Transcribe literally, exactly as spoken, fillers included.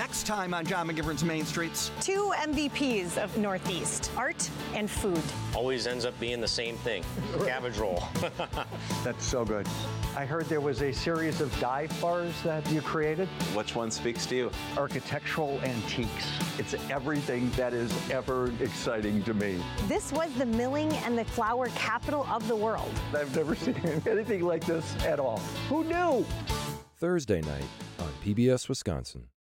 Next time on John McGivern's Main Streets. Two M V Ps of Northeast, art and food. Always ends up being the same thing, cabbage roll. That's so good. I heard there was a series of dive bars that you created. Which one speaks to you? Architectural antiques. It's everything that is ever exciting to me. This was the milling and the flour capital of the world. I've never seen anything like this at all. Who knew? Thursday night on P B S Wisconsin.